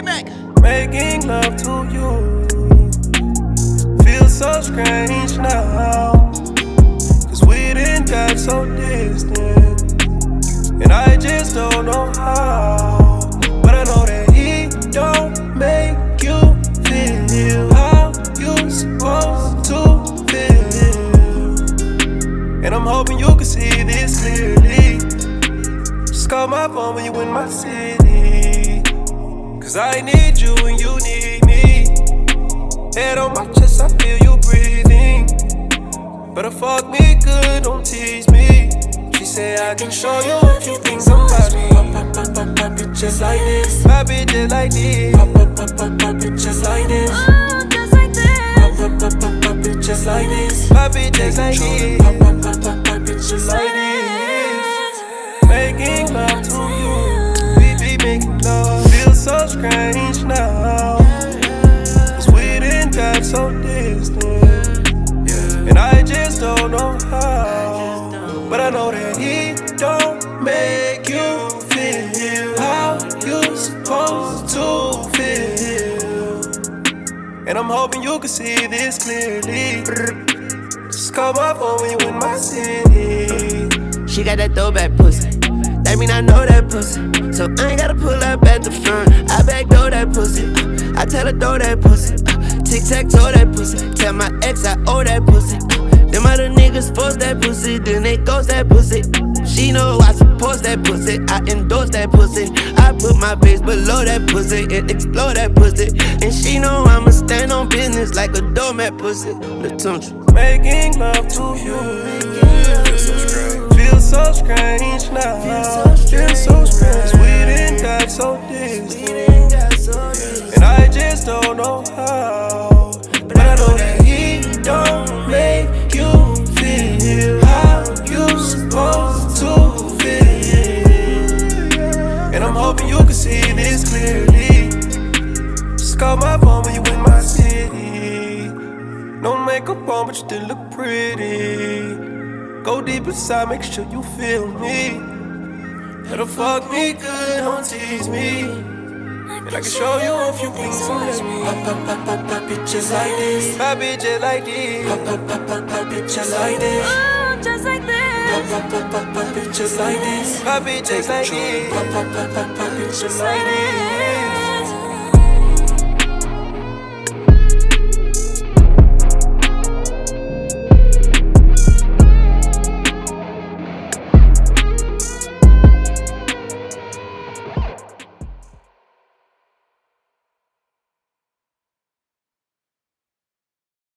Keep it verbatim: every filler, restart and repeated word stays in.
back. Making love to you feels so strange now, cause we done got so distant, and I just don't know how. But I know that he don't make you feel how you supposed to feel, and I'm hoping you can see this clearly. Just call my phone when you in my city, cause I need you and you need me. Head on my chest, I feel you breathing. Better fuck me good, don't tease me. She say I can show you a few things about me. Pop, pop, pop, pop, pop it just like this. Pop it just like this. Pop, pop, pop, pop, pop it just like this. Oh, just like this. Pop, pop, pop, pop, pop it just like this. Pop it just like this. Pop, pop, pop, pop, pop it just like this. Making love to you, we be making love. Feels so strange now, cause we done got so distant, and I just don't know how. But I know that he don't make you feel how you supposed to feel, and I'm hoping you can see this clearly. Just call my phone when you in my city. She got that throwback pussy, that mean I know that pussy. So I ain't gotta pull up at the front, I backdoor that pussy. uh, I tell her throw that pussy, uh, tic-tac-toe that pussy. Tell my ex I owe that pussy. uh, Them other niggas force that pussy, then they ghost that pussy. She know I support that pussy, I endorse that pussy. I put my face below that pussy and explore that pussy. And she know I'ma stand on business like a doormat pussy. The tundra. Making love to you feels so strange now. Feels so strange. We done got so distant, and I just don't know how. But I know that he don't make you feel how you supposed to feel, and I'm hoping you can see this clearly. Just call my phone when you in my city. No makeup on, but you still look pretty. Go deep inside, make sure you feel me. Better fuck me good, don't tease me. And I can show you a few things on me. Pop, pop, pop, pop, pop it just like this. Pop it just like this. Pop, pop, pop, pop, pop it just like this. Oh, just like this. Pop, pop, pop, pop, pop it just like this. Pop it just like this. Pop, pop, pop, pop, pop it just like this.